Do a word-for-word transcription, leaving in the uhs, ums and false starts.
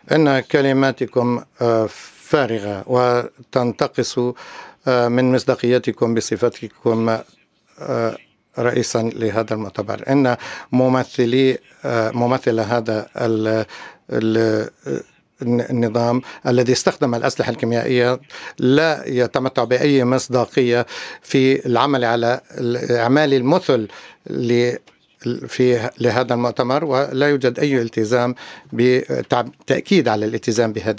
إن كلماتكم آه، فارغة وتنتقص آه، من مصداقيتكم بصفتكم آه، رئيسا لهذا المؤتمر. إن ممثلي آه، ممثل هذا ال ال النظام الذي استخدم الأسلحة الكيميائية لا يتمتع بأي مصداقية في العمل على إعمال المثل في لهذا المؤتمر، ولا يوجد أي التزام بتأكيد على الالتزام بهذه